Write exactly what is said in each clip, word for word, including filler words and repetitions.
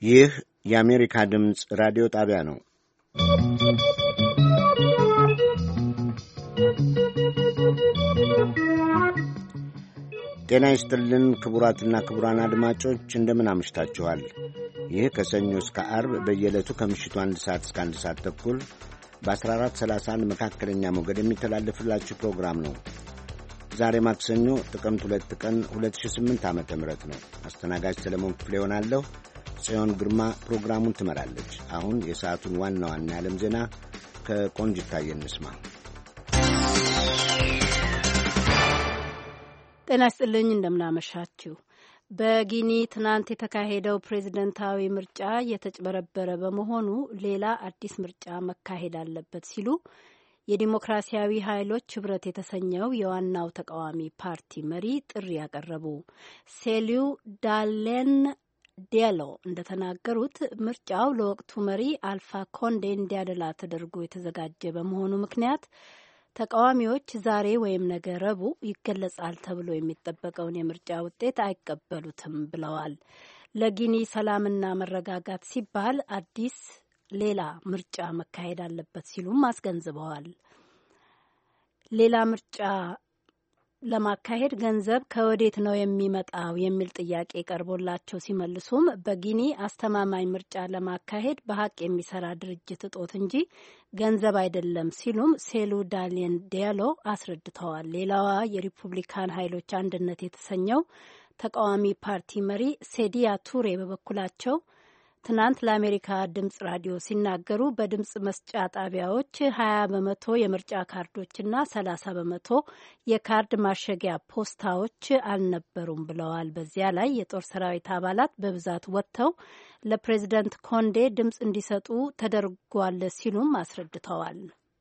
ይህ የአሜሪካ ድምፅ ራዲዮ ጣቢያ ነው። ጤና ይስጥልን ክቡራትና ክቡራን አድማጮች እንደምን አምሽታችኋል። ይህ ከሰኞ እስከ ዓርብ በየዕለቱ ከምሽቱ አንድ ሰዓት እስከ አንድ ሰዓት ተኩል በ14 ሰላሳ አንድ መካከለኛ ሞገድ የሚተላለፍላችሁ ፕሮግራም ነው። ዛሬ ማክሰኞ ጥቅምት ሁለት ቀን ሁለት ሺህ ስምንት ዓመተ ምህረት ነው። አስተናጋጅ ሰለሞን ክፍሌ ሆናለሁ። ጽዮን ግርማ ፕሮግራሙን ትመራለች። አሁን የሰዓቱን ዋና ዋና የዓለም ዜና ከቆንጅት ታየ እንስማ። ጤና ይስጥልኝ፣ እንደምናመሻችሁ። በጊኒ ትናንት የተካሄደው ፕሬዝደንታዊ ምርጫ የተጭበረበረ በመሆኑ ሌላ አዲስ ምርጫ መካሄድ አለበት ሲሉ የዲሞክራሲያዊ ኃይሎች ህብረት የተሰኘው የዋናው ተቃዋሚ ፓርቲ መሪ ጥሪ ያቀረቡ። ሴሊው ዳሌን ዲያሎ እንደተናገሩት ምርጫው ለወቅቱ መሪ አልፋ ኮንዴ እንዲያደላ ተደርጎ የተዘጋጀ በመሆኑ ምክንያት ተቃዋሚዎች ዛሬ ወይም ነገ ረቡዕ ይገለጻል ተብሎ የሚጠበቀውን የምርጫ ውጤት አይቀበሉትም ብለዋል። ለጊኒ ሰላምና መረጋጋት ሲባል አዲስ ሌላ ምርጫ መካሄድ አለበት ሲሉም አስገንዝበዋል። ሌላ ምርጫ ለማካሄድ ገንዘብ ከወዴት ነው የሚመጣው የሚል ጥያቄ ቀርቦላቸው ሲመልሱም በጊኒ አስተማማኝ ምርጫ ለማካሄድ በሀቅ የሚሰራ ድርጅት እጦት እንጂ ገንዘብ አይደለም ሲሉም ሴሉ ዳሌን ዲያሎ አስረድተዋል። ሌላዋ የሪፑብሊካን ኃይሎች አንድነት የተሰኘው ተቃዋሚ ፓርቲ መሪ ሴዲያ ቱሬ በበኩላቸው ትናንት ለአሜሪካ ድምጽ ራዲዮ ሲናገሩ በድምጽ መስጫ ጣቢያዎች ሀያ በመቶ የምርጫ ካርዶችና ሰላሳ በመቶ የካርድ ማሸጊያ ፖስታዎች አልነበሩም ብለዋል። በዚያ ላይ የጦር ሰራዊት አባላት በብዛት ወጥተው ለፕሬዝደንት ኮንዴ ድምጽ እንዲሰጡ ተደርጓል ሲሉም አስረድተዋል።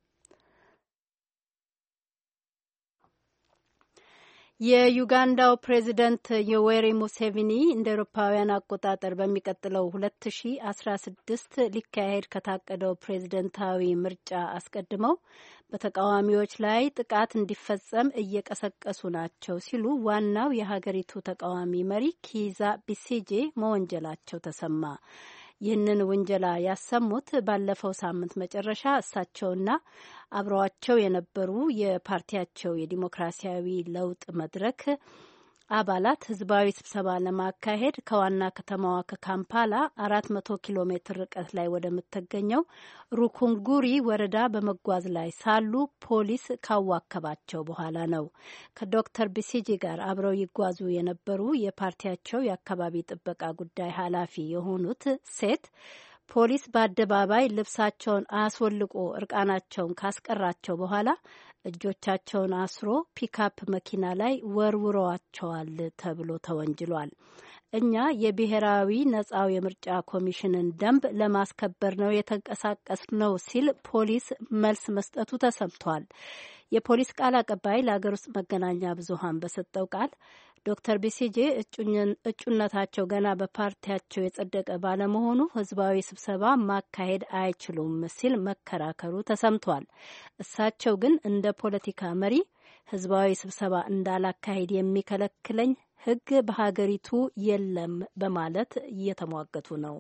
የዩጋንዳው ፕሬዚደንት ዮዌሪ ሙሴቪኒ እንደ ኤሮፓውያን አቆጣጠር በሚቀጥለው ሁለት ሺ አስራ ስድስት ሊካሄድ ከታቀደው ፕሬዝደንታዊ ምርጫ አስቀድመው በተቃዋሚዎች ላይ ጥቃት እንዲፈጸም እየቀሰቀሱ ናቸው ሲሉ ዋናው የሀገሪቱ ተቃዋሚ መሪ ኪዛ ቢሲጄ መወንጀላቸው ተሰማ። ይህንን ውንጀላ ያሰሙት ባለፈው ሳምንት መጨረሻ እሳቸውና አብረዋቸው የነበሩ የፓርቲያቸው የዲሞክራሲያዊ ለውጥ መድረክ አባላት ህዝባዊ ስብሰባ ለማካሄድ ከዋና ከተማዋ ከካምፓላ አራት መቶ ኪሎ ሜትር ርቀት ላይ ወደምትገኘው ሩኩንጉሪ ወረዳ በመጓዝ ላይ ሳሉ ፖሊስ ካዋከባቸው በኋላ ነው። ከዶክተር ቢሲጂ ጋር አብረው ይጓዙ የነበሩ የፓርቲያቸው የአካባቢ ጥበቃ ጉዳይ ኃላፊ የሆኑት ሴት ፖሊስ በአደባባይ ልብሳቸውን አስወልቆ እርቃናቸውን ካስቀራቸው በኋላ እጆቻቸውን አስሮ ፒካፕ መኪና ላይ ወርውረዋቸዋል ተብሎ ተወንጅሏል። እኛ የብሔራዊ ነጻው የምርጫ ኮሚሽንን ደንብ ለማስከበር ነው የተንቀሳቀስነው ሲል ፖሊስ መልስ መስጠቱ ተሰምቷል። የፖሊስ ቃል አቀባይ ለሀገር ውስጥ መገናኛ ብዙኃን በሰጠው ቃል ዶክተር ቢሲጄ እጩነታቸው ገና በፓርቲያቸው የጸደቀ ባለመሆኑ ህዝባዊ ስብሰባ ማካሄድ አይችሉም ሲል መከራከሩ ተሰምቷል። እሳቸው ግን እንደ ፖለቲካ መሪ ህዝባዊ ስብሰባ እንዳላካሄድ የሚከለክለኝ ህግ በሀገሪቱ የለም በማለት እየተሟገቱ ነው።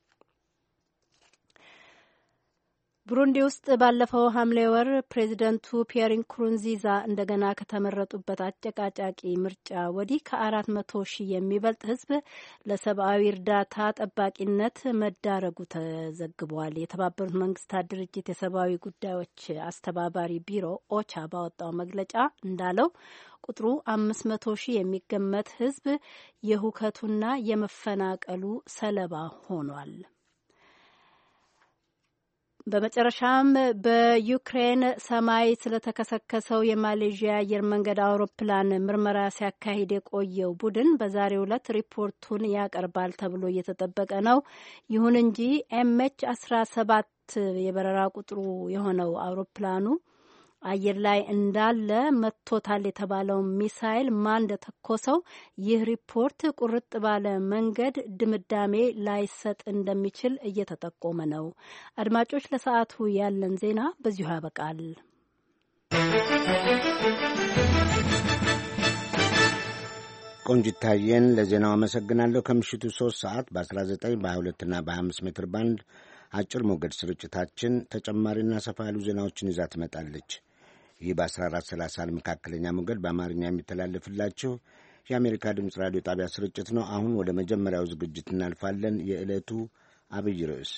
ብሩንዲ ውስጥ ባለፈው ሐምሌ ወር ፕሬዚደንቱ ፒየር ንኩሩንዚዛ እንደገና ከተመረጡበት አጨቃጫቂ ምርጫ ወዲህ ከአራት መቶ ሺህ የሚበልጥ ህዝብ ለሰብአዊ እርዳታ ጠባቂነት መዳረጉ ተዘግቧል። የተባበሩት መንግስታት ድርጅት የሰብአዊ ጉዳዮች አስተባባሪ ቢሮ ኦቻ ባወጣው መግለጫ እንዳለው ቁጥሩ አምስት መቶ ሺህ የሚገመት ህዝብ የሁከቱና የመፈናቀሉ ሰለባ ሆኗል። በመጨረሻም በዩክሬን ሰማይ ስለተከሰከሰው የማሌዥያ አየር መንገድ አውሮፕላን ምርመራ ሲያካሂድ የቆየው ቡድን በዛሬው ዕለት ሪፖርቱን ያቀርባል ተብሎ እየተጠበቀ ነው። ይሁን እንጂ ኤምኤች አስራ ሰባት የበረራ ቁጥሩ የሆነው አውሮፕላኑ አየር ላይ እንዳለ መጥቶታል የተባለው ሚሳይል ማን እንደተኮሰው ይህ ሪፖርት ቁርጥ ባለ መንገድ ድምዳሜ ላይሰጥ እንደሚችል እየተጠቆመ ነው። አድማጮች፣ ለሰዓቱ ያለን ዜና በዚሁ ያበቃል። ቆንጅታየን ለዜናው አመሰግናለሁ። ከምሽቱ ሶስት ሰዓት በ19 በ22 እና በ25 ሜትር ባንድ አጭር ሞገድ ስርጭታችን ተጨማሪና ሰፋ ያሉ ዜናዎችን ይዛ ትመጣለች። ይህ በ14 ሰላሳ መካከለኛ ሞገድ በአማርኛ የሚተላለፍላችሁ የአሜሪካ ድምፅ ራዲዮ ጣቢያ ስርጭት ነው። አሁን ወደ መጀመሪያው ዝግጅት እናልፋለን። የዕለቱ አብይ ርዕስ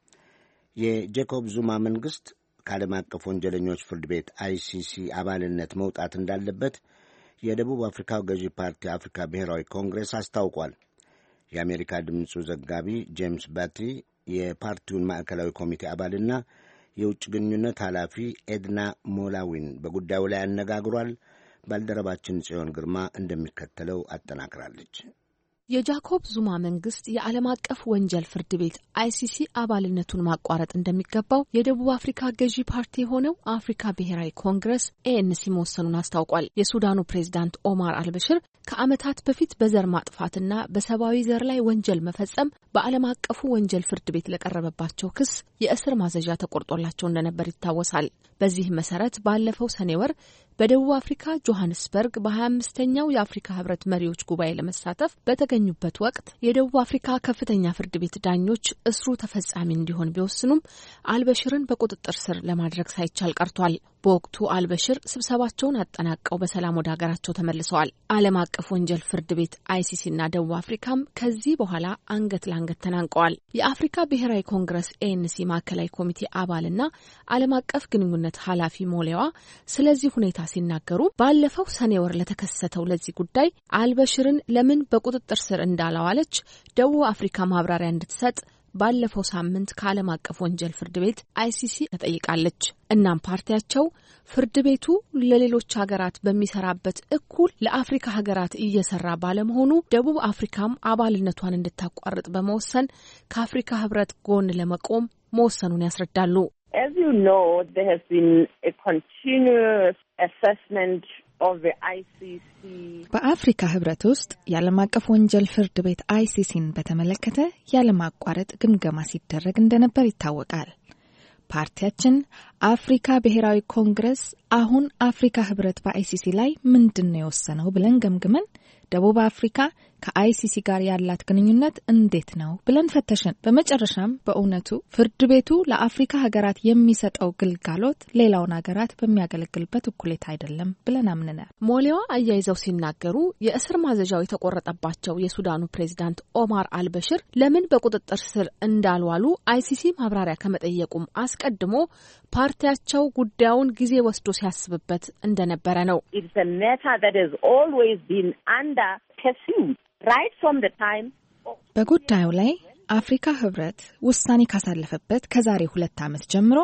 የጄኮብ ዙማ መንግሥት ከዓለም አቀፍ ወንጀለኞች ፍርድ ቤት አይሲሲ አባልነት መውጣት እንዳለበት የደቡብ አፍሪካው ገዢ ፓርቲ አፍሪካ ብሔራዊ ኮንግሬስ አስታውቋል። የአሜሪካ ድምፁ ዘጋቢ ጄምስ ባቲ የፓርቲውን ማዕከላዊ ኮሚቴ አባልና የውጭ ግንኙነት ኃላፊ ኤድና ሞላዊን በጉዳዩ ላይ አነጋግሯል። ባልደረባችን ጽዮን ግርማ እንደሚከተለው አጠናክራለች። የጃኮብ ዙማ መንግስት የዓለም አቀፍ ወንጀል ፍርድ ቤት አይሲሲ አባልነቱን ማቋረጥ እንደሚገባው የደቡብ አፍሪካ ገዢ ፓርቲ የሆነው አፍሪካ ብሔራዊ ኮንግረስ ኤኤንሲ መወሰኑን አስታውቋል። የሱዳኑ ፕሬዝዳንት ኦማር አልበሽር ከዓመታት በፊት በዘር ማጥፋትና በሰብአዊ ዘር ላይ ወንጀል መፈጸም በዓለም አቀፉ ወንጀል ፍርድ ቤት ለቀረበባቸው ክስ የእስር ማዘዣ ተቆርጦላቸው እንደነበር ይታወሳል። በዚህ መሰረት ባለፈው ሰኔ ወር በደቡብ አፍሪካ ጆሃንስበርግ በሀያ አምስተኛው የአፍሪካ ህብረት መሪዎች ጉባኤ ለመሳተፍ በተገኙበት ወቅት የደቡብ አፍሪካ ከፍተኛ ፍርድ ቤት ዳኞች እስሩ ተፈጻሚ እንዲሆን ቢወስኑም አልበሽርን በቁጥጥር ስር ለማድረግ ሳይቻል ቀርቷል። በወቅቱ አልበሽር ስብሰባቸውን አጠናቀው በሰላም ወደ ሀገራቸው ተመልሰዋል። ዓለም አቀፍ ወንጀል ፍርድ ቤት አይሲሲና ደቡብ አፍሪካም ከዚህ በኋላ አንገት ለአንገት ተናንቀዋል። የአፍሪካ ብሔራዊ ኮንግረስ ኤኤንሲ ማዕከላዊ ኮሚቴ አባልና ዓለም አቀፍ ግንኙነት ኃላፊ ሞሌዋ ስለዚህ ሁኔታ ሲናገሩ ባለፈው ሰኔ ወር ለተከሰተው ለዚህ ጉዳይ አልበሽርን ለምን በቁጥጥር ስር እንዳላዋለች ደቡብ አፍሪካ ማብራሪያ እንድትሰጥ ባለፈው ሳምንት ከዓለም አቀፍ ወንጀል ፍርድ ቤት አይሲሲ ተጠይቃለች። እናም ፓርቲያቸው ፍርድ ቤቱ ለሌሎች ሀገራት በሚሰራበት እኩል ለአፍሪካ ሀገራት እየሰራ ባለመሆኑ ደቡብ አፍሪካም አባልነቷን እንድታቋርጥ በመወሰን ከአፍሪካ ህብረት ጎን ለመቆም መወሰኑን ያስረዳሉ። As you know, there has been a continuous assessment of the I C C. በአፍሪካ ህብረት ውስጥ የዓለም አቀፍ ወንጀል ፍርድ ቤት አይሲሲን በተመለከተ ያለማቋረጥ ግምገማ ሲደረግ እንደነበር ይታወቃል። ፓርቲያችን አፍሪካ ብሔራዊ ኮንግረስ አሁን አፍሪካ ህብረት በአይሲሲ ላይ ምንድነው የወሰነው ብለን ገምግመን ደቡብ አፍሪካ ከአይሲሲ ጋር ያላት ግንኙነት እንዴት ነው ብለን ፈተሽን። በመጨረሻም በእውነቱ ፍርድ ቤቱ ለአፍሪካ ሀገራት የሚሰጠው ግልጋሎት ሌላውን ሀገራት በሚያገለግልበት እኩሌታ አይደለም ብለን አምነናል። ሞሌዋ አያይዘው ሲናገሩ የእስር ማዘዣው የተቆረጠባቸው የሱዳኑ ፕሬዝዳንት ኦማር አልበሽር ለምን በቁጥጥር ስር እንዳልዋሉ አይሲሲ ማብራሪያ ከመጠየቁም አስቀድሞ ፓርቲያቸው ጉዳዩን ጊዜ ወስዶ ሲያስብበት እንደነበረ ነው። It's a matter that has always been under pursuit right from the time of... በጉዳዩ ላይ አፍሪካ ህብረት ውሳኔ ካሳለፈበት ከዛሬ ሁለት ዓመት ጀምሮ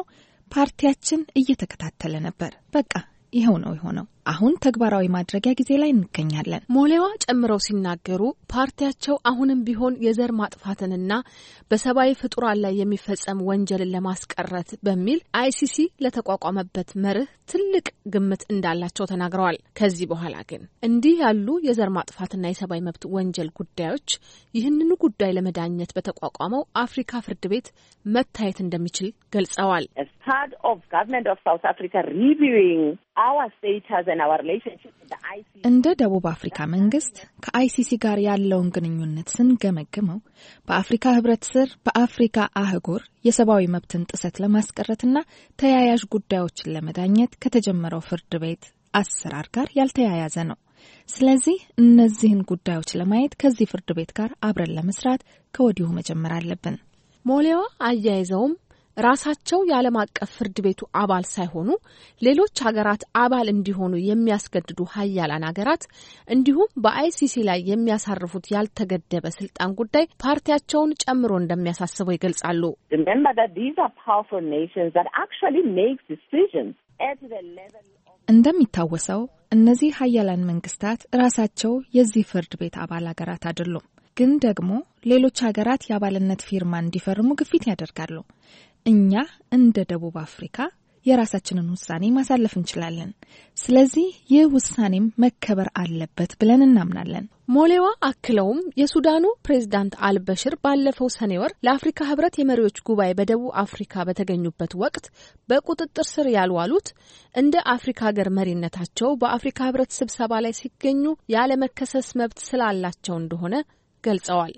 ፓርቲያችን እየተከታተለ ነበር። በቃ ይሄው ነው የሆነው። አሁን ተግባራዊ ማድረጊያ ጊዜ ላይ እንገኛለን። ሞሌዋ ጨምረው ሲናገሩ ፓርቲያቸው አሁንም ቢሆን የዘር ማጥፋትንና በሰብአዊ ፍጡራን ላይ የሚፈጸም ወንጀልን ለማስቀረት በሚል አይሲሲ ለተቋቋመበት መርህ ትልቅ ግምት እንዳላቸው ተናግረዋል። ከዚህ በኋላ ግን እንዲህ ያሉ የዘር ማጥፋትና የሰብአዊ መብት ወንጀል ጉዳዮች ይህንኑ ጉዳይ ለመዳኘት በተቋቋመው አፍሪካ ፍርድ ቤት መታየት እንደሚችል ገልጸዋል። As part of government of South Africa reviewing our status and our relationship with the I C C እንደ ደቡብ አፍሪካ መንግስት ከአይሲሲ ጋር ያለውን ግንኙነት ስንገመግመው በአፍሪካ ህብረት ስር በአፍሪካ አህጉር የሰብአዊ መብትን ጥሰት ለማስቀረትና ተያያዥ ጉዳዮችን ለመዳኘት ከተጀመረው ፍርድ ቤት አሰራር ጋር ያልተያያዘ ነው። ስለዚህ እነዚህን ጉዳዮች ለማየት ከዚህ ፍርድ ቤት ጋር አብረን ለመስራት ከወዲሁ መጀመር አለብን። ሞሌዋ አያይዘውም ራሳቸው የዓለም አቀፍ ፍርድ ቤቱ አባል ሳይሆኑ ሌሎች ሀገራት አባል እንዲሆኑ የሚያስገድዱ ሀያላን ሀገራት እንዲሁም በአይሲሲ ላይ የሚያሳርፉት ያልተገደበ ስልጣን ጉዳይ ፓርቲያቸውን ጨምሮ እንደሚያሳስበው ይገልጻሉ። Remember that these are powerful nations that actually make decisions at the level of... እንደሚታወሰው እነዚህ ሀያላን መንግስታት ራሳቸው የዚህ ፍርድ ቤት አባል ሀገራት አይደሉም፣ ግን ደግሞ ሌሎች ሀገራት የአባልነት ፊርማ እንዲፈርሙ ግፊት ያደርጋሉ። እኛ እንደ ደቡብ አፍሪካ የራሳችንን ውሳኔ ማሳለፍ እንችላለን። ስለዚህ ይህ ውሳኔም መከበር አለበት ብለን እናምናለን። ሞሌዋ አክለውም የሱዳኑ ፕሬዝዳንት አልበሽር ባለፈው ሰኔ ወር ለአፍሪካ ህብረት የመሪዎች ጉባኤ በደቡብ አፍሪካ በተገኙበት ወቅት በቁጥጥር ስር ያልዋሉት እንደ አፍሪካ ሀገር መሪነታቸው በአፍሪካ ህብረት ስብሰባ ላይ ሲገኙ ያለ መከሰስ መብት ስላላቸው እንደሆነ ገልጸዋል።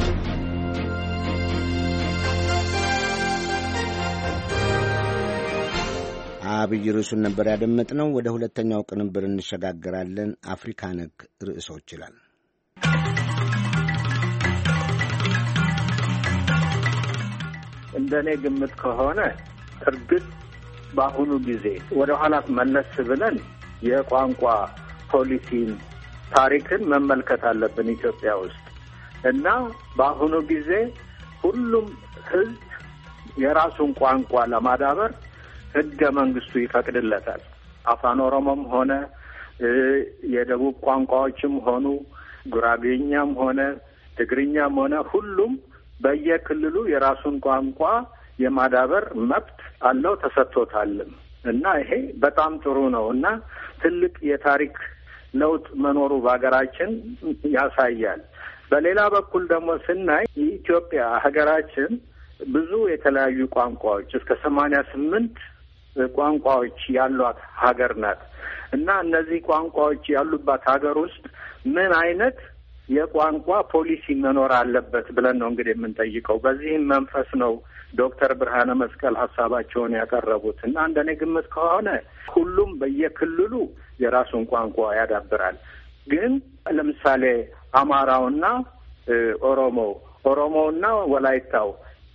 አብይ ርዕሱን ነበር ያደመጥነው። ወደ ሁለተኛው ቅንብር እንሸጋግራለን። አፍሪካ ነክ ርዕሶች ይላል። እንደኔ ግምት ከሆነ እርግጥ በአሁኑ ጊዜ ወደ ኋላ መለስ ብለን የቋንቋ ፖሊሲን ታሪክን መመልከት አለብን ኢትዮጵያ ውስጥ እና በአሁኑ ጊዜ ሁሉም ህዝብ የራሱን ቋንቋ ለማዳበር ህገ መንግስቱ ይፈቅድለታል። አፋን ኦሮሞም ሆነ የደቡብ ቋንቋዎችም ሆኑ ጉራጌኛም ሆነ ትግርኛም ሆነ ሁሉም በየክልሉ የራሱን ቋንቋ የማዳበር መብት አለው ተሰጥቶታልም እና ይሄ በጣም ጥሩ ነው እና ትልቅ የታሪክ ለውጥ መኖሩ በሀገራችን ያሳያል። በሌላ በኩል ደግሞ ስናይ ኢትዮጵያ ሀገራችን ብዙ የተለያዩ ቋንቋዎች እስከ ሰማንያ ስምንት ቋንቋዎች ያሏት ሀገር ናት እና እነዚህ ቋንቋዎች ያሉባት ሀገር ውስጥ ምን አይነት የቋንቋ ፖሊሲ መኖር አለበት ብለን ነው እንግዲህ የምንጠይቀው። በዚህም መንፈስ ነው ዶክተር ብርሃነ መስቀል ሀሳባቸውን ያቀረቡት እና እንደኔ ግምት ከሆነ ሁሉም በየክልሉ የራሱን ቋንቋ ያዳብራል። ግን ለምሳሌ አማራውና ኦሮሞ ኦሮሞውና ወላይታው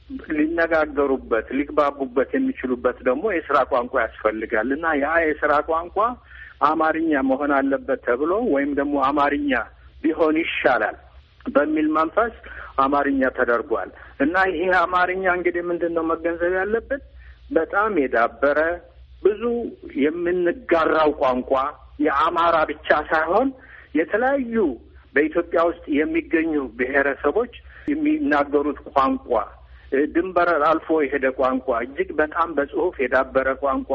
ሊነጋገሩበት ሊግባቡበት የሚችሉበት ደግሞ የስራ ቋንቋ ያስፈልጋል እና ያ የስራ ቋንቋ አማርኛ መሆን አለበት ተብሎ ወይም ደግሞ አማርኛ ቢሆን ይሻላል በሚል መንፈስ አማርኛ ተደርጓል እና ይሄ አማርኛ እንግዲህ ምንድነው መገንዘብ ያለበት በጣም የዳበረ ብዙ የምንጋራው ቋንቋ የአማራ ብቻ ሳይሆን የተለያዩ በኢትዮጵያ ውስጥ የሚገኙ ብሔረሰቦች የሚናገሩት ቋንቋ ድንበር አልፎ የሄደ ቋንቋ እጅግ በጣም በጽሁፍ የዳበረ ቋንቋ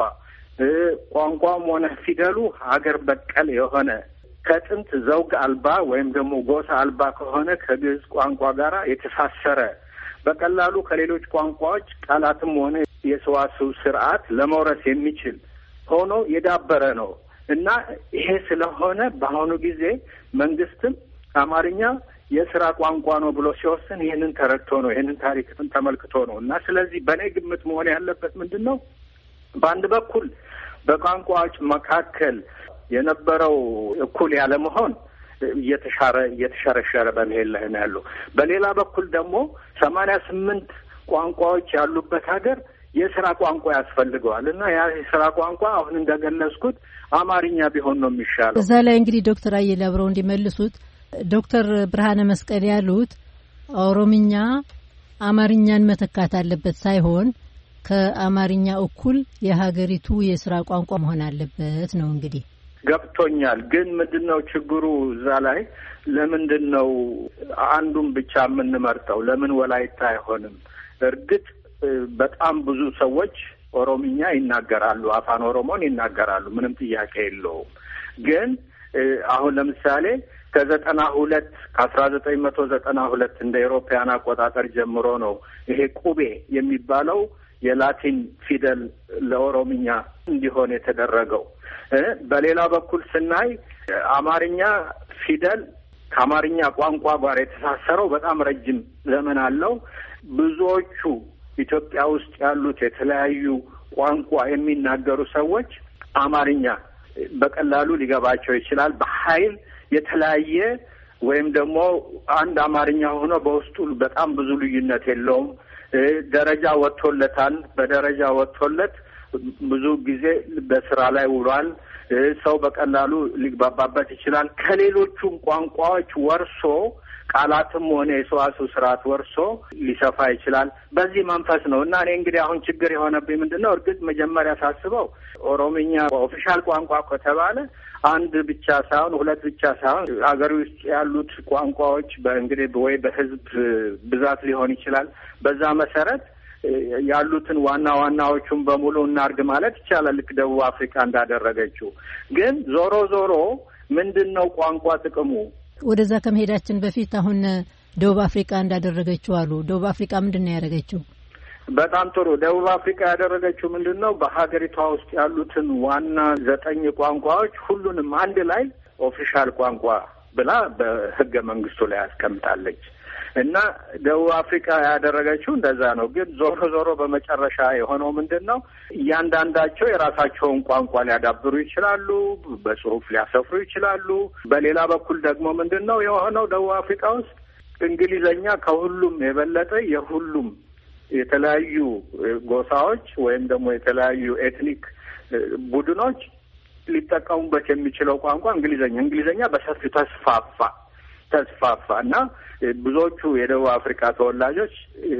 ቋንቋም ሆነ ፊደሉ ሀገር በቀል የሆነ ከጥንት ዘውግ አልባ ወይም ደግሞ ጎሳ አልባ ከሆነ ከግዕዝ ቋንቋ ጋር የተሳሰረ በቀላሉ ከሌሎች ቋንቋዎች ቃላትም ሆነ የሰዋስው ስርዓት ለመውረስ የሚችል ሆኖ የዳበረ ነው እና ይሄ ስለሆነ በአሁኑ ጊዜ መንግስትም አማርኛ የስራ ቋንቋ ነው ብሎ ሲወስን ይሄንን ተረድቶ ነው ይሄንን ታሪክን ተመልክቶ ነው እና ስለዚህ በኔ ግምት መሆን ያለበት ምንድነው በአንድ በኩል በቋንቋዎች መካከል የነበረው እኩል ያለ መሆን እየተሻረ እየተሸረሸረ በመሄድ ላይ ነው ያለው። በሌላ በኩል ደግሞ ሰማንያ ስምንት ቋንቋዎች ያሉበት ሀገር የስራ ቋንቋ ያስፈልገዋል እና ያ የስራ ቋንቋ አሁን እንደገለጽኩት አማርኛ ቢሆን ነው የሚሻለው። እዛ ላይ እንግዲህ ዶክተር አየለ አብረው እንዲመልሱት ዶክተር ብርሃነ መስቀል ያሉት ኦሮምኛ አማርኛን መተካት አለበት ሳይሆን ከአማርኛ እኩል የሀገሪቱ የስራ ቋንቋ መሆን አለበት ነው። እንግዲህ ገብቶኛል። ግን ምንድነው ችግሩ እዛ ላይ ለምንድነው አንዱን ብቻ የምንመርጠው? ለምን ወላይታ አይሆንም? እርግጥ በጣም ብዙ ሰዎች ኦሮምኛ ይናገራሉ፣ አፋን ኦሮሞን ይናገራሉ፣ ምንም ጥያቄ የለውም። ግን አሁን ለምሳሌ ከዘጠና ሁለት ከአስራ ዘጠኝ መቶ ዘጠና ሁለት እንደ ኤሮፓያን አቆጣጠር ጀምሮ ነው ይሄ ቁቤ የሚባለው የላቲን ፊደል ለኦሮምኛ እንዲሆን የተደረገው። በሌላ በኩል ስናይ አማርኛ ፊደል ከአማርኛ ቋንቋ ጋር የተሳሰረው በጣም ረጅም ዘመን አለው። ብዙዎቹ ኢትዮጵያ ውስጥ ያሉት የተለያዩ ቋንቋ የሚናገሩ ሰዎች አማርኛ በቀላሉ ሊገባቸው ይችላል። በኃይል የተለያየ ወይም ደግሞ አንድ አማርኛ ሆኖ በውስጡ በጣም ብዙ ልዩነት የለውም። ደረጃ ወጥቶለታል። በደረጃ ወጥቶለት ብዙ ጊዜ በስራ ላይ ውሏል። ሰው በቀላሉ ሊግባባበት ይችላል። ከሌሎቹም ቋንቋዎች ወርሶ ቃላትም ሆነ የሰዋስው ስርዓት ወርሶ ሊሰፋ ይችላል። በዚህ መንፈስ ነው እና እኔ እንግዲህ አሁን ችግር የሆነብኝ ምንድነው እርግጥ መጀመሪያ ሳስበው ኦሮምኛ ኦፊሻል ቋንቋ ከተባለ አንድ ብቻ ሳይሆን ሁለት ብቻ ሳይሆን አገር ውስጥ ያሉት ቋንቋዎች በእንግዲህ ወይ በህዝብ ብዛት ሊሆን ይችላል። በዛ መሰረት ያሉትን ዋና ዋናዎቹን በሙሉ እናርግ ማለት ይቻላል፣ ልክ ደቡብ አፍሪካ እንዳደረገችው። ግን ዞሮ ዞሮ ምንድነው ቋንቋ ጥቅሙ? ወደዛ ከመሄዳችን በፊት አሁን ደቡብ አፍሪካ እንዳደረገችው አሉ። ደቡብ አፍሪካ ምንድነው ያደረገችው? በጣም ጥሩ። ደቡብ አፍሪካ ያደረገችው ምንድነው? በሀገሪቷ ውስጥ ያሉትን ዋና ዘጠኝ ቋንቋዎች ሁሉንም አንድ ላይ ኦፊሻል ቋንቋ ብላ በህገ መንግስቱ ላይ አስቀምጣለች። እና ደቡብ አፍሪካ ያደረገችው እንደዛ ነው። ግን ዞሮ ዞሮ በመጨረሻ የሆነው ምንድነው? እያንዳንዳቸው የራሳቸውን ቋንቋ ሊያዳብሩ ይችላሉ፣ በጽሁፍ ሊያሰፍሩ ይችላሉ። በሌላ በኩል ደግሞ ምንድነው የሆነው? ደቡብ አፍሪካ ውስጥ እንግሊዘኛ ከሁሉም የበለጠ የሁሉም የተለያዩ ጎሳዎች ወይም ደግሞ የተለያዩ ኤትኒክ ቡድኖች ሊጠቀሙበት የሚችለው ቋንቋ እንግሊዘኛ እንግሊዘኛ በሰፊው ተስፋፋ ተስፋፋ እና ብዙዎቹ የደቡብ አፍሪካ ተወላጆች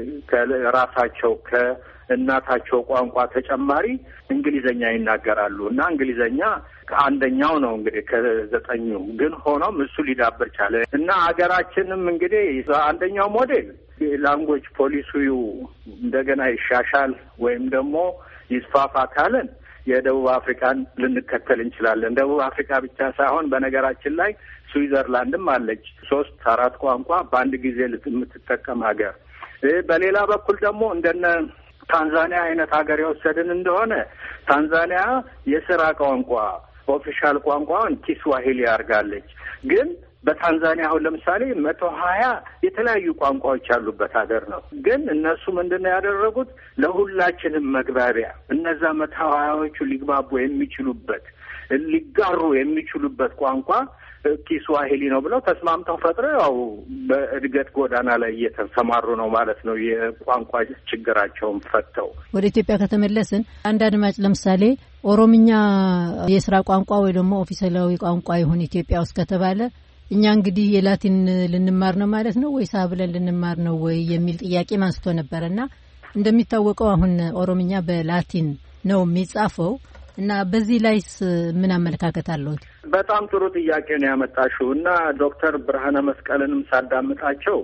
ከራሳቸው ከእናታቸው ቋንቋ ተጨማሪ እንግሊዘኛ ይናገራሉ እና እንግሊዘኛ ከአንደኛው ነው እንግዲህ ከዘጠኙ። ግን ሆኖም እሱ ሊዳብር ቻለ እና ሀገራችንም እንግዲህ አንደኛው ሞዴል ላንጉዌጅ ፖሊሲው እንደገና ይሻሻል ወይም ደግሞ ይስፋፋ ካለን የደቡብ አፍሪካን ልንከተል እንችላለን። ደቡብ አፍሪካ ብቻ ሳይሆን በነገራችን ላይ ስዊዘርላንድም አለች፣ ሶስት አራት ቋንቋ በአንድ ጊዜ የምትጠቀም ሀገር። በሌላ በኩል ደግሞ እንደነ ታንዛኒያ አይነት ሀገር የወሰድን እንደሆነ ታንዛኒያ የስራ ቋንቋ ኦፊሻል ቋንቋውን ኪስዋሂሊ አድርጋለች። ግን በታንዛኒያ አሁን ለምሳሌ መቶ ሀያ የተለያዩ ቋንቋዎች ያሉበት ሀገር ነው። ግን እነሱ ምንድነው ያደረጉት? ለሁላችንም መግባቢያ እነዛ መቶ ሀያዎቹ ሊግባቡ የሚችሉበት ሊጋሩ የሚችሉበት ቋንቋ ኪስዋሂሊ ነው ብለው ተስማምተው ፈጥረው ያው በእድገት ጎዳና ላይ እየተሰማሩ ነው ማለት ነው። የቋንቋ ችግራቸውን ፈተው ወደ ኢትዮጵያ ከተመለስን አንድ አድማጭ ለምሳሌ ኦሮምኛ የስራ ቋንቋ ወይ ደግሞ ኦፊሴላዊ ቋንቋ ይሁን ኢትዮጵያ ውስጥ ከተባለ እኛ እንግዲህ የላቲን ልንማር ነው ማለት ነው ወይስ አብለን ልንማር ነው ወይ የሚል ጥያቄ ማንስቶ ነበርና እንደሚታወቀው አሁን ኦሮምኛ በላቲን ነው የሚጻፈው እና በዚህ ላይስ ምን አመለካከት አለዎት? በጣም ጥሩ ጥያቄ ነው ያመጣሽው እና ዶክተር ብርሃነ መስቀልንም ሳዳምጣቸው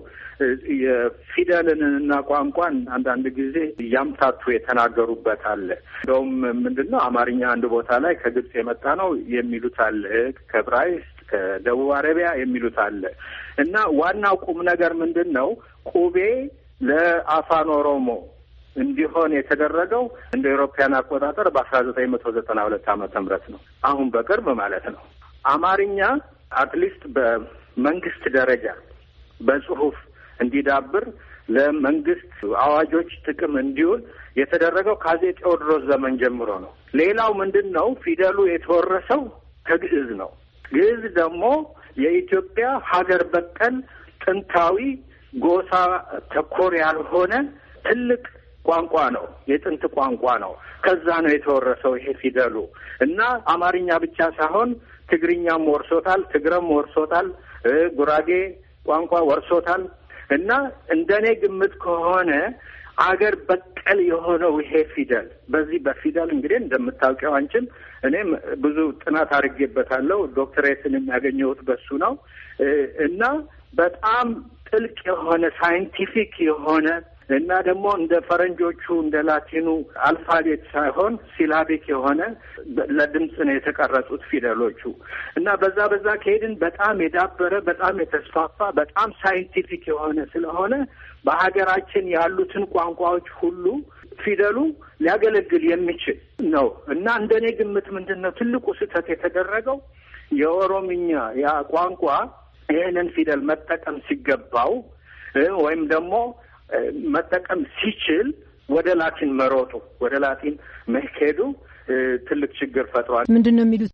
የፊደልንና ቋንቋን አንዳንድ ጊዜ ያምታቱ የተናገሩበት አለ። እንደውም ምንድነው አማርኛ አንድ ቦታ ላይ ከግብጽ የመጣ ነው የሚሉት አለ፣ ከዕብራይስጥ ከደቡብ አረቢያ የሚሉት አለ እና ዋናው ቁም ነገር ምንድነው? ቁቤ ለአፋን ኦሮሞ እንዲሆን የተደረገው እንደ አውሮፓውያን አቆጣጠር በአስራ ዘጠኝ መቶ ዘጠና ሁለት ዓመተ ምህረት ነው። አሁን በቅርብ ማለት ነው። አማርኛ አትሊስት በመንግስት ደረጃ በጽሁፍ እንዲዳብር ለመንግስት አዋጆች ጥቅም እንዲውል የተደረገው ከአፄ ቴዎድሮስ ዘመን ጀምሮ ነው። ሌላው ምንድነው? ፊደሉ የተወረሰው ከግዕዝ ነው። ግዕዝ ደግሞ የኢትዮጵያ ሀገር በቀል ጥንታዊ ጎሳ ተኮር ያልሆነ ትልቅ ቋንቋ ነው። የጥንት ቋንቋ ነው። ከዛ ነው የተወረሰው ይሄ ፊደሉ እና አማርኛ ብቻ ሳይሆን ትግርኛም ወርሶታል፣ ትግረም ወርሶታል፣ ጉራጌ ቋንቋ ወርሶታል እና እንደኔ ግምት ከሆነ አገር በቀል የሆነው ይሄ ፊደል በዚህ በፊደል እንግዲህ እንደምታውቂው አንቺም እኔም ብዙ ጥናት አድርጌበታለሁ። ዶክተሬትን የሚያገኘሁት በሱ ነው እና በጣም ጥልቅ የሆነ ሳይንቲፊክ የሆነ እና ደግሞ እንደ ፈረንጆቹ እንደ ላቲኑ አልፋቤት ሳይሆን ሲላቢክ የሆነ ለድምጽ ነው የተቀረጹት ፊደሎቹ እና በዛ በዛ ከሄድን በጣም የዳበረ በጣም የተስፋፋ በጣም ሳይንቲፊክ የሆነ ስለሆነ በሀገራችን ያሉትን ቋንቋዎች ሁሉ ፊደሉ ሊያገለግል የሚችል ነው እና እንደኔ ግምት ምንድነው ትልቁ ስህተት የተደረገው የኦሮምኛ ያ ቋንቋ ይሄንን ፊደል መጠቀም ሲገባው ወይም ደግሞ መጠቀም ሲችል ወደ ላቲን መሮጡ ወደ ላቲን መሄዱ ትልቅ ችግር ፈጥሯል። ምንድነው የሚሉት?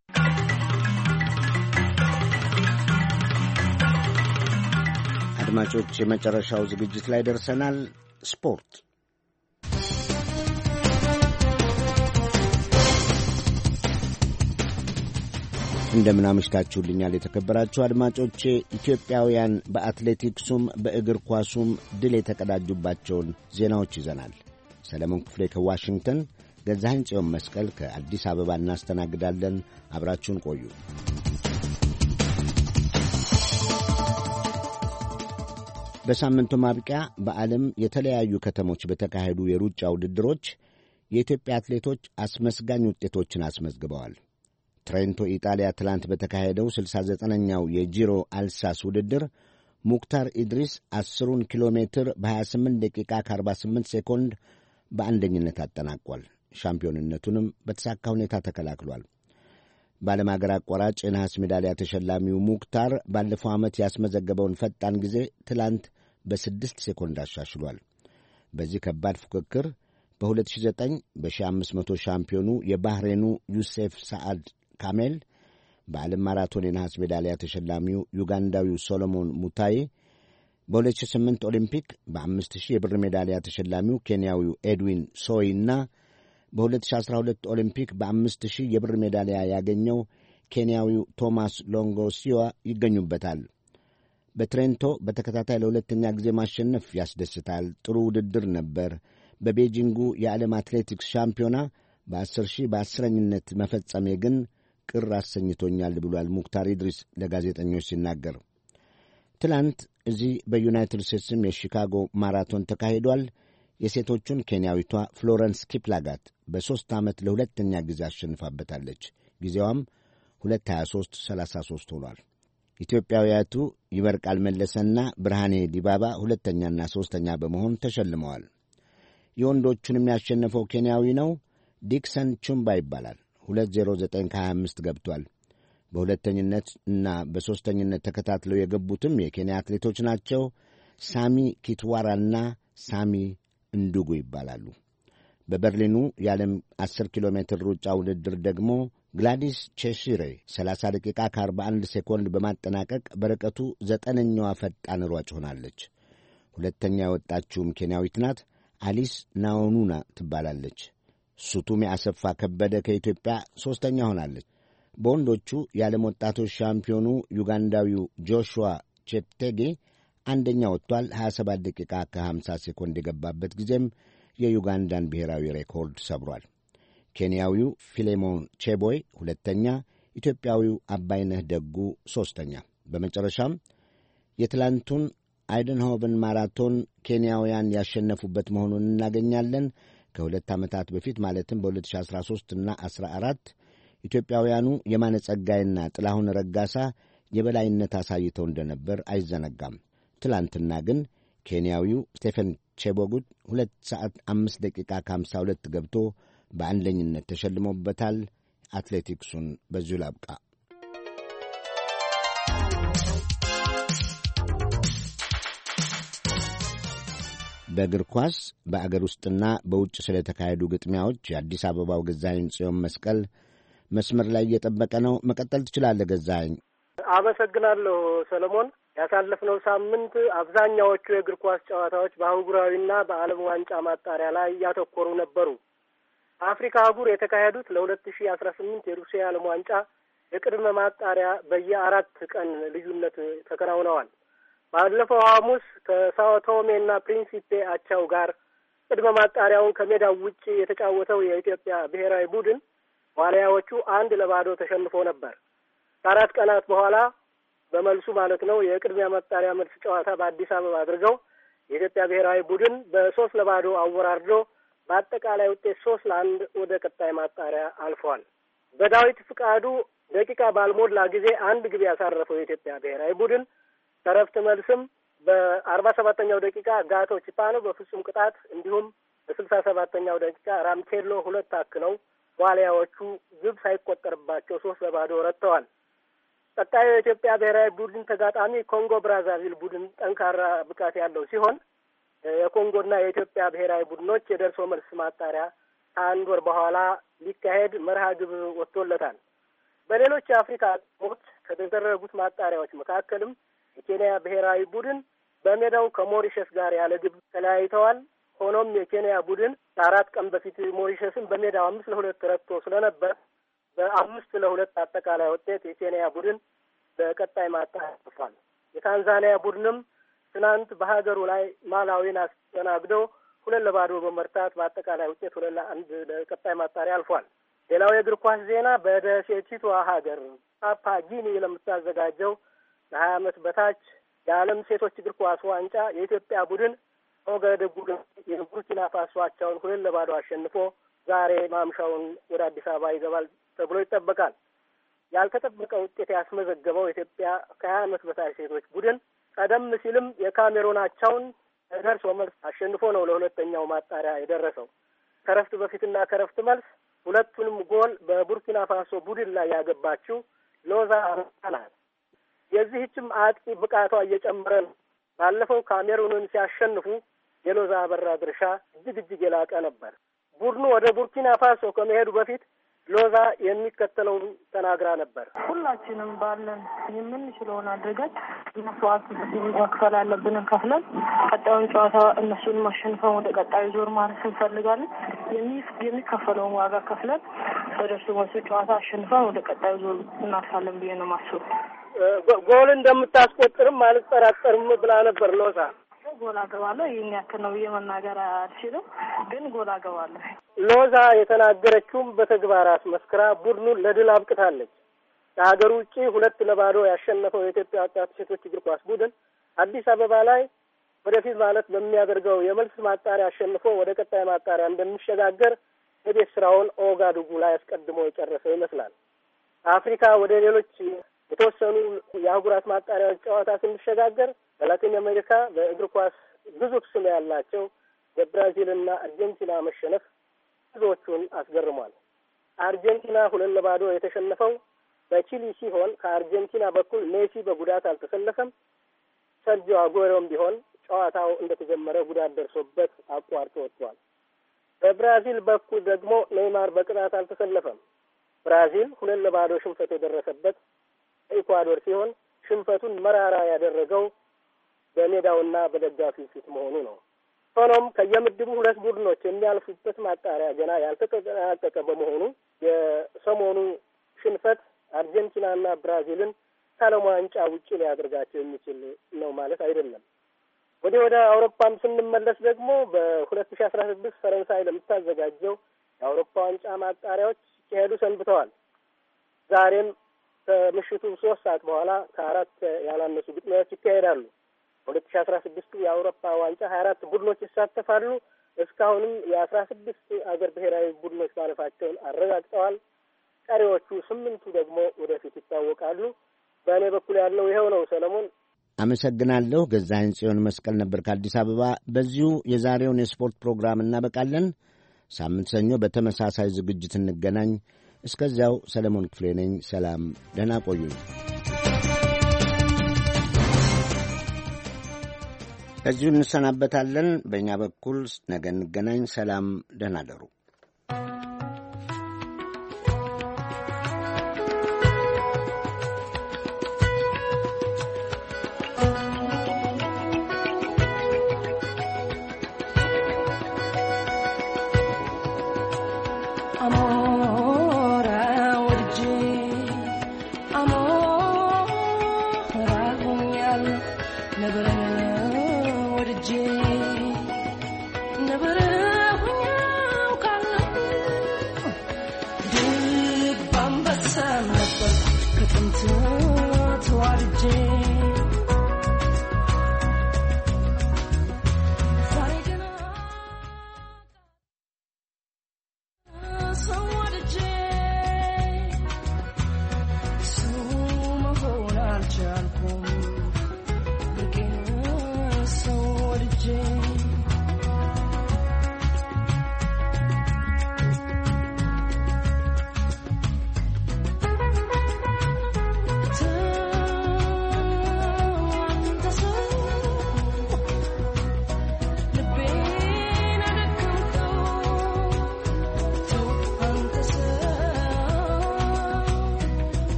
አድማጮች የመጨረሻው ዝግጅት ላይ ደርሰናል። ስፖርት እንደምን አመሽታችሁልኛል የተከበራችሁ አድማጮቼ። ኢትዮጵያውያን በአትሌቲክሱም በእግር ኳሱም ድል የተቀዳጁባቸውን ዜናዎች ይዘናል። ሰለሞን ክፍሌ ከዋሽንግተን፣ ገዛኸኝ ጽዮን መስቀል ከአዲስ አበባ እናስተናግዳለን። አብራችሁን ቆዩ። በሳምንቱ ማብቂያ በዓለም የተለያዩ ከተሞች በተካሄዱ የሩጫ ውድድሮች የኢትዮጵያ አትሌቶች አስመስጋኝ ውጤቶችን አስመዝግበዋል። ትሬንቶ ኢጣሊያ ትላንት በተካሄደው ስልሳ ዘጠነኛው የጂሮ አልሳስ ውድድር ሙክታር ኢድሪስ አስሩን ኪሎ ሜትር በሀያ ስምንት ደቂቃ ከአርባ ስምንት ሴኮንድ በአንደኝነት አጠናቋል። ሻምፒዮንነቱንም በተሳካ ሁኔታ ተከላክሏል። በዓለም አገር አቋራጭ የነሐስ ሜዳሊያ ተሸላሚው ሙክታር ባለፈው ዓመት ያስመዘገበውን ፈጣን ጊዜ ትላንት በስድስት ሴኮንድ አሻሽሏል። በዚህ ከባድ ፉክክር በሁለት ሺህ ዘጠኝ በሺህ አምስት መቶ ሻምፒዮኑ የባህሬኑ ዩሴፍ ሰዓድ ካሜል፣ በዓለም ማራቶን የነሐስ ሜዳሊያ ተሸላሚው ዩጋንዳዊው ሶሎሞን ሙታዬ፣ በሁለት ሺህ ስምንት ኦሊምፒክ በአምስት ሺህ የብር ሜዳሊያ ተሸላሚው ኬንያዊው ኤድዊን ሶይ እና በሁለት ሺህ አስራ ሁለት ኦሊምፒክ በአምስት ሺህ የብር ሜዳሊያ ያገኘው ኬንያዊው ቶማስ ሎንጎሲዋ ይገኙበታል። በትሬንቶ በተከታታይ ለሁለተኛ ጊዜ ማሸነፍ ያስደስታል። ጥሩ ውድድር ነበር። በቤጂንጉ የዓለም አትሌቲክስ ሻምፒዮና በአስር ሺህ በአስረኝነት መፈጸሜ ግን ቅር አሰኝቶኛል ብሏል ሙክታር ኢድሪስ ለጋዜጠኞች ሲናገር። ትላንት እዚህ በዩናይትድ ስቴትስም የሺካጎ ማራቶን ተካሂዷል። የሴቶቹን ኬንያዊቷ ፍሎረንስ ኪፕላጋት በሦስት ዓመት ለሁለተኛ ጊዜ አሸንፋበታለች። ጊዜዋም ሁለት ሀያ ሦስት ሰላሳ ሦስት ሆኗል። ኢትዮጵያውያቱ ይበርቃል መለሰና ብርሃኔ ዲባባ ሁለተኛና ሦስተኛ በመሆን ተሸልመዋል። የወንዶቹንም ያሸነፈው ኬንያዊ ነው። ዲክሰን ቹምባ ይባላል። ሁለት ዜሮ ዘጠኝ ከሀያ አምስት ገብቷል። በሁለተኝነት እና በሦስተኝነት ተከታትለው የገቡትም የኬንያ አትሌቶች ናቸው። ሳሚ ኪትዋራና ሳሚ እንዱጉ ይባላሉ። በበርሊኑ የዓለም አስር ኪሎ ሜትር ሩጫ ውድድር ደግሞ ግላዲስ ቼሺሬ ሰላሳ ደቂቃ ከአርባ አንድ ሴኮንድ በማጠናቀቅ በርቀቱ ዘጠነኛዋ ፈጣን ሯጭ ሆናለች። ሁለተኛ የወጣችውም ኬንያዊት ናት። አሊስ ናኦኑና ትባላለች። ሱቱሜ አሰፋ ከበደ ከኢትዮጵያ ሦስተኛ ሆናለች። በወንዶቹ የዓለም ወጣቶች ሻምፒዮኑ ዩጋንዳዊው ጆሹዋ ቼፕቴጌ አንደኛ ወጥቷል። ሀያ ሰባት ደቂቃ ከሀምሳ ሴኮንድ የገባበት ጊዜም የዩጋንዳን ብሔራዊ ሬኮርድ ሰብሯል። ኬንያዊው ፊሌሞን ቼቦይ ሁለተኛ፣ ኢትዮጵያዊው አባይነህ ደጉ ሦስተኛ። በመጨረሻም የትላንቱን አይደንሆቨን ማራቶን ኬንያውያን ያሸነፉበት መሆኑን እናገኛለን። ከሁለት ዓመታት በፊት ማለትም በሁለት ሺህ አስራ ሦስት እና አስራ አራት ኢትዮጵያውያኑ የማነ ጸጋይና ጥላሁን ረጋሳ የበላይነት አሳይተው እንደነበር አይዘነጋም። ትላንትና ግን ኬንያዊው ስቴፈን ቼቦጉድ ሁለት ሰዓት አምስት ደቂቃ ከሀምሳ ሁለት ገብቶ በአንደኝነት ተሸልሞበታል። አትሌቲክሱን በዚሁ ላብቃ። በእግር ኳስ በአገር ውስጥና በውጭ ስለተካሄዱ ግጥሚያዎች የአዲስ አበባው ገዛኸኝ ጽዮን መስቀል መስመር ላይ እየጠበቀ ነው። መቀጠል ትችላለህ ገዛኸኝ። አመሰግናለሁ ሰለሞን። ያሳለፍነው ሳምንት አብዛኛዎቹ የእግር ኳስ ጨዋታዎች በአህጉራዊና በዓለም ዋንጫ ማጣሪያ ላይ ያተኮሩ ነበሩ። በአፍሪካ አህጉር የተካሄዱት ለሁለት ሺህ አስራ ስምንት የሩሲያ ዓለም ዋንጫ የቅድመ ማጣሪያ በየአራት ቀን ልዩነት ተከናውነዋል። ባለፈው ሐሙስ ከሳኦ ቶሜና ፕሪንሲፔ አቻው ጋር ቅድመ ማጣሪያውን ከሜዳው ውጭ የተጫወተው የኢትዮጵያ ብሔራዊ ቡድን ዋልያዎቹ አንድ ለባዶ ተሸንፎ ነበር። ከአራት ቀናት በኋላ በመልሱ ማለት ነው የቅድሚያ ማጣሪያ መልስ ጨዋታ በአዲስ አበባ አድርገው የኢትዮጵያ ብሔራዊ ቡድን በሶስት ለባዶ አወራርዶ በአጠቃላይ ውጤት ሶስት ለአንድ ወደ ቀጣይ ማጣሪያ አልፏል። በዳዊት ፍቃዱ ደቂቃ ባልሞላ ጊዜ አንድ ግብ ያሳረፈው የኢትዮጵያ ብሔራዊ ቡድን ከረፍት መልስም በአርባ ሰባተኛው ደቂቃ ጋቶ ቺፓኖ በፍጹም ቅጣት እንዲሁም በስልሳ ሰባተኛው ደቂቃ ራምኬሎ ሁለት አክለው ዋልያዎቹ ግብ ሳይቆጠርባቸው ሶስት ለባዶ ረትተዋል። ቀጣዩ የኢትዮጵያ ብሔራዊ ቡድን ተጋጣሚ ኮንጎ ብራዛቪል ቡድን ጠንካራ ብቃት ያለው ሲሆን የኮንጎና የኢትዮጵያ ብሔራዊ ቡድኖች የደርሶ መልስ ማጣሪያ ከአንድ ወር በኋላ ሊካሄድ መርሃ ግብር ወጥቶለታል። በሌሎች የአፍሪካ ሀገሮች ከተደረጉት ማጣሪያዎች መካከልም የኬንያ ብሔራዊ ቡድን በሜዳው ከሞሪሸስ ጋር ያለ ግብ ተለያይተዋል። ሆኖም የኬንያ ቡድን ከአራት ቀን በፊት ሞሪሸስን በሜዳው አምስት ለሁለት ረትቶ ስለነበር በአምስት ለሁለት አጠቃላይ ውጤት የኬንያ ቡድን በቀጣይ ማጣሪያ አልፏል። የታንዛኒያ ቡድንም ትናንት በሀገሩ ላይ ማላዊን አስተናግደው ሁለት ለባዶ በመርታት በአጠቃላይ ውጤት ሁለት ለአንድ ለቀጣይ ማጣሪያ አልፏል። ሌላው የእግር ኳስ ዜና በደሴቲቷ ሀገር ፓፓ ጊኒ ለምታዘጋጀው ለሀያ ዓመት በታች የዓለም ሴቶች እግር ኳስ ዋንጫ የኢትዮጵያ ቡድን ኦጋዴጉ የቡርኪና ፋሶ አቻውን ሁለት ለባዶ አሸንፎ ዛሬ ማምሻውን ወደ አዲስ አበባ ይገባል ተብሎ ይጠበቃል። ያልተጠበቀ ውጤት ያስመዘገበው የኢትዮጵያ ከሀያ ዓመት በታች ሴቶች ቡድን ቀደም ሲልም የካሜሩን አቻውን ደርሶ መልስ አሸንፎ ነው ለሁለተኛው ማጣሪያ የደረሰው። ከረፍት በፊትና ከረፍት መልስ ሁለቱንም ጎል በቡርኪና ፋሶ ቡድን ላይ ያገባችው ሎዛ አበራ ናት። የዚህችም አጥቂ ብቃቷ እየጨመረ ነው። ባለፈው ካሜሩንን ሲያሸንፉ የሎዛ አበራ ድርሻ እጅግ እጅግ የላቀ ነበር። ቡድኑ ወደ ቡርኪና ፋሶ ከመሄዱ በፊት ሎዛ የሚከተለውን ተናግራ ነበር። ሁላችንም ባለን የምንችለውን አድርገን መስዋዕት መክፈል አለብንን ከፍለን ቀጣዩን ጨዋታ እነሱን ማሸንፈን ወደ ቀጣዩ ዞር ማለት እንፈልጋለን። የሚከፈለውን ዋጋ ከፍለን በደርሶ መልስ ጨዋታ አሸንፈን ወደ ቀጣዩ ዞር እናልፋለን ብዬ ነው ማስቡ። ጎል እንደምታስቆጥርም አልጠራጠርም ብላ ነበር ሎዛ። ጎል አገባለሁ ይህን ያክል ነው ብዬ መናገር አልችልም፣ ግን ጎል አገባለሁ። ሎዛ የተናገረችውም በተግባር አስመስክራ ቡድኑን ለድል አብቅታለች። ከሀገር ውጭ ሁለት ለባዶ ያሸነፈው የኢትዮጵያ ወጣት ሴቶች እግር ኳስ ቡድን አዲስ አበባ ላይ ወደፊት ማለት በሚያደርገው የመልስ ማጣሪያ አሸንፎ ወደ ቀጣይ ማጣሪያ እንደሚሸጋገር የቤት ስራውን ኦጋዱጉ ላይ አስቀድሞ የጨረሰው ይመስላል። አፍሪካ ወደ ሌሎች የተወሰኑ የአህጉራት ማጣሪያዎች ጨዋታ ስንሸጋገር በላቲን አሜሪካ በእግር ኳስ ግዙፍ ስም ያላቸው የብራዚልና አርጀንቲና መሸነፍ ብዙዎቹን አስገርሟል። አርጀንቲና ሁለት ለባዶ የተሸነፈው በቺሊ ሲሆን ከአርጀንቲና በኩል ሜሲ በጉዳት አልተሰለፈም። ሰርጂዮ አጉዌሮም ቢሆን ጨዋታው እንደተጀመረ ጉዳት ደርሶበት አቋርጦ ወጥቷል። በብራዚል በኩል ደግሞ ኔይማር በቅጣት አልተሰለፈም። ብራዚል ሁለት ለባዶ ሽንፈት የደረሰበት ኢኳዶር ሲሆን ሽንፈቱን መራራ ያደረገው በሜዳውና በደጋፊው ፊት መሆኑ ነው። ሆኖም ከየምድቡ ሁለት ቡድኖች የሚያልፉበት ማጣሪያ ገና ያልተጠናቀቀ በመሆኑ የሰሞኑ ሽንፈት አርጀንቲናና ብራዚልን ከዓለም ዋንጫ ውጪ ሊያደርጋቸው የሚችል ነው ማለት አይደለም። ወደ ወደ አውሮፓም ስንመለስ ደግሞ በሁለት ሺህ አስራ ስድስት ፈረንሳይ ለምታዘጋጀው የአውሮፓ ዋንጫ ማጣሪያዎች ሲሄዱ ሰንብተዋል። ዛሬም ከምሽቱ ሶስት ሰዓት በኋላ ከአራት ያላነሱ ግጥሚያዎች ይካሄዳሉ። ሁለት ሺህ አስራ ስድስቱ የአውሮፓ ዋንጫ ሀያ አራት ቡድኖች ይሳተፋሉ። እስካሁንም የአስራ ስድስት አገር ብሔራዊ ቡድኖች ማለፋቸውን አረጋግጠዋል። ቀሪዎቹ ስምንቱ ደግሞ ወደፊት ይታወቃሉ። በእኔ በኩል ያለው ይኸው ነው። ሰለሞን አመሰግናለሁ። ገዛኸኝ ጽዮን መስቀል ነበር ከአዲስ አበባ። በዚሁ የዛሬውን የስፖርት ፕሮግራም እናበቃለን። ሳምንት ሰኞ በተመሳሳይ ዝግጅት እንገናኝ። እስከዚያው ሰለሞን ክፍሌ ነኝ። ሰላም፣ ደህና ቆዩኝ። ከዚሁ እንሰናበታለን። በእኛ በኩል ነገ እንገናኝ። ሰላም፣ ደህና ደሩ።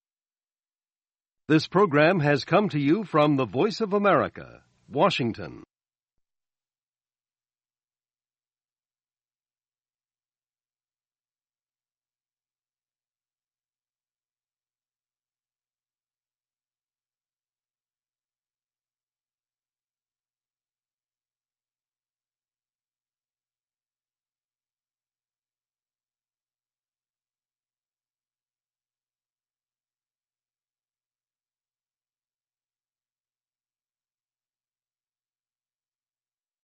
This program has come to you from the Voice of America, Washington.